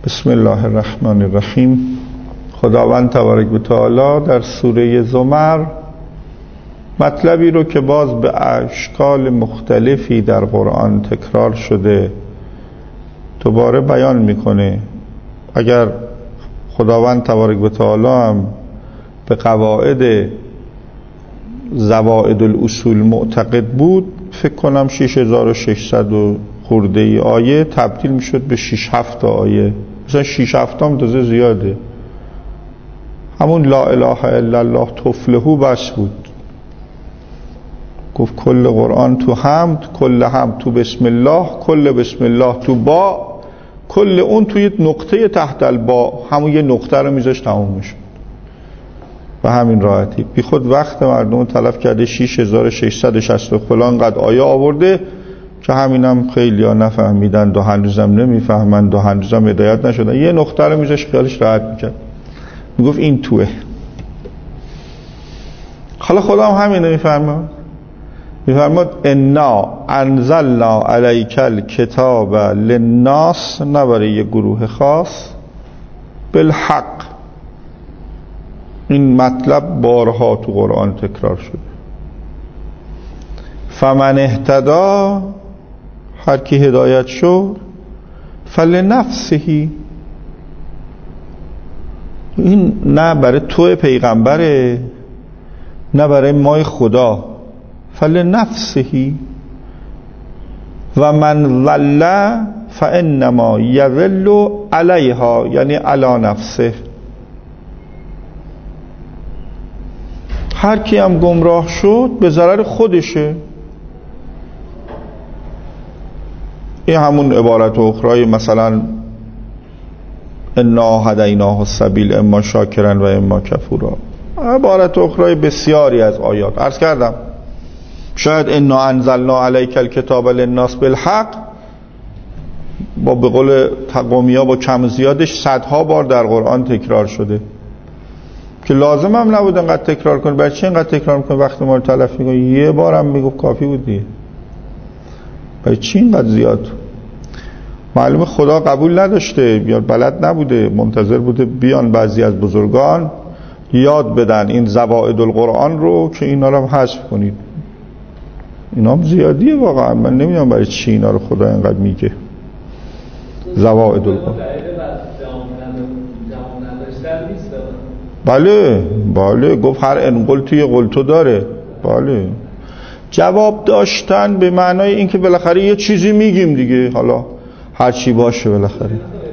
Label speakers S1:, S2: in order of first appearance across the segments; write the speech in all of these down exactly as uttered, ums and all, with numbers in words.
S1: بسم الله الرحمن الرحیم. خداوند تبارک و تعالی در سوره زمر مطلبی رو که باز به اشکال مختلفی در قرآن تکرار شده دوباره بیان میکنه. اگر خداوند تبارک و تعالی هم به قواعد زوائد الاصول معتقد بود، فکر کنم شش هزار و ششصد و خورده ای آیه تبدیل میشد به شش هفت آیه. مثلا شش هفت هم تازه زیاده. همون لا اله الا الله تفلحوا بس بود. گفت کل قرآن تو حمد، کل حمد تو بسم الله، کل بسم الله تو با، کل اون توی نقطه تحت البا، همون یه نقطه رو میذاش تموم میشد. و همین راحتی بی خود وقت مردم تلف کرده. شش هزار و ششصد و شصت و فلان قد آیه آورده که همینم خیلی ها نفهمیدن و هنوزم نمیفهمند و هنوزم هدایت نشدن. یه نقطه رو میذاش خیالش راحت میکرد، میگفت این توه. حالا خدا هم همینه میفرماد میفرماد انا انزلنا علیک الکتاب للناس، نه برای یه گروه خاص، بالحق. این مطلب بارها تو قرآن تکرار شده. فمن اهتدا، هر کی هدایت شد، فلنفسه. این نه برای تو پیغمبره نه برای مای خدا. فلنفسه و من ضل فانما یضل علیها، یعنی علی نفسه. هر کی هم گمراه شد به ضرر خودشه. این همون عبارت اخرای مثلا انا هدیناه السبیل اما شاکرا و اما کفورا، عبارت اخرای بسیاری از آیات. عرض کردم شاید انا انزلنا علیک الکتاب للناس بالحق با به قول تقوی‌ها با کم زیادش صدها بار در قرآن تکرار شده که لازم هم نبود انقدر تکرار کنه. برای چی انقدر تکرار میکنه وقت ما رو تلف میکنه؟ یه بار هم میگفت کافی بود دیگه. برای چی اینقدر زیاد؟ معلومه خدا قبول نداشته یا بلد نبوده، منتظر بوده بیان بعضی از بزرگان یاد بدن این زوائد القرآن رو که اینا رو هم حذف کنید. اینا هم زیادیه واقعا. من نمیدونم برای چی اینا رو خدا اینقدر میگه زوائد القرآن. بله بله گفت هر انقل توی قلتو داره. بله جواب داشتن به معنای این که بالاخره یه چیزی میگیم دیگه، حالا هر چی باشه بالاخره.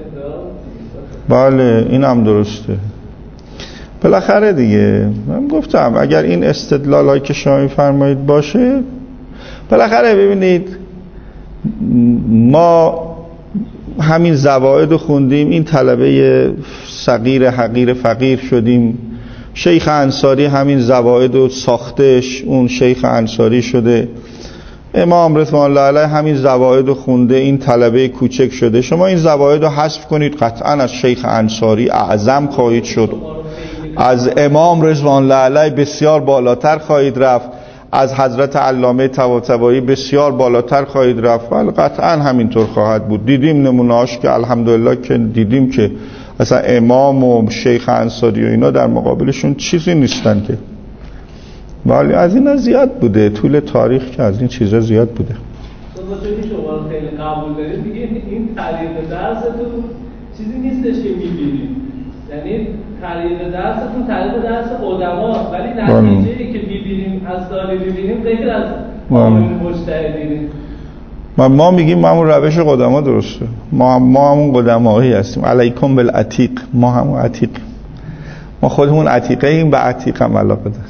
S1: بله این هم درسته بالاخره دیگه. من گفتم اگر این استدلال هایی که شما میفرمایید باشه، بالاخره ببینید ما همین زوائد خوندیم، این طلبه صغیر حقیر فقیر شدیم. شیخ انصاری همین زوائد و ساختش اون شیخ انصاری شده. امام رضوان الله علیه همین زوائد رو خونده، این طلبه کوچک شده. شما این زوائد رو حذف کنید قطعا از شیخ انصاری اعظم خواهید شد، از امام رضوان الله علیه بسیار بالاتر خواهید رفت، از حضرت علامه طباطبایی بسیار بالاتر خواهید رفت. ولی قطعا همینطور خواهد بود. دیدیم نمونه‌اش که الحمدلله که دیدیم که اصلا امام و شیخ انصاری و اینا در مقابلشون چیزی نیستن که. ولی از این زیاد بوده طول تاریخ که از این چیزا زیاد بوده.
S2: تو با چون شما خیلی قبول دارید دیگه این طریق درستون چیزی نیستش که می‌بینید. یعنی طریق درستون طریق درس علماست، ولی نتیجه‌ای که می‌بینیم از داری می‌بینیم غیر از قانون مجتهدین.
S1: ما ما میگیم ما همون روش قدما درسته. ما ما همون قدمایی هستیم. علیکم بالعتیق. ما همون عتیق. ما خودمون عتیقه ایم، به عتیق هم علاقه داریم.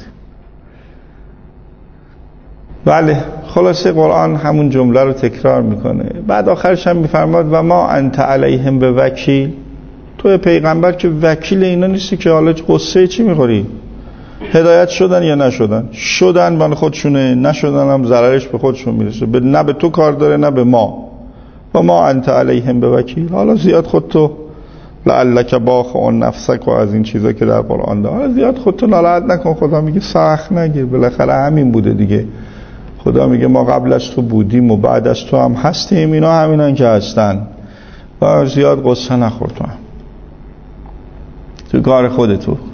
S1: بله خلاصه قرآن همون جمله رو تکرار میکنه. بعد آخرش هم میفرماد و ما انت علیهم به وکیل. تو پیغمبر که وکیل اینا نیستی که حالا قصه چی میخوری؟ هدایت شدن یا نشدن؟ شدن بان خودشونه، نشدن هم ضررش به خودشون میرسه. به نه به تو کار داره نه به ما. و ما انت علیهم به وکیل. حالا زیاد خودتو لعلک باخع نفسک و از این چیزا که در قرآن داره، حالا زیاد خودتو ناراحت نکن. خدا میگه سخت نگیر، بالاخره همین بوده دیگه. خدا میگه ما قبل از تو بودیم و بعد از تو هم هستیم. اینا همینان که هستن. و زیاد قصه نخور تو هم تو کار خودتو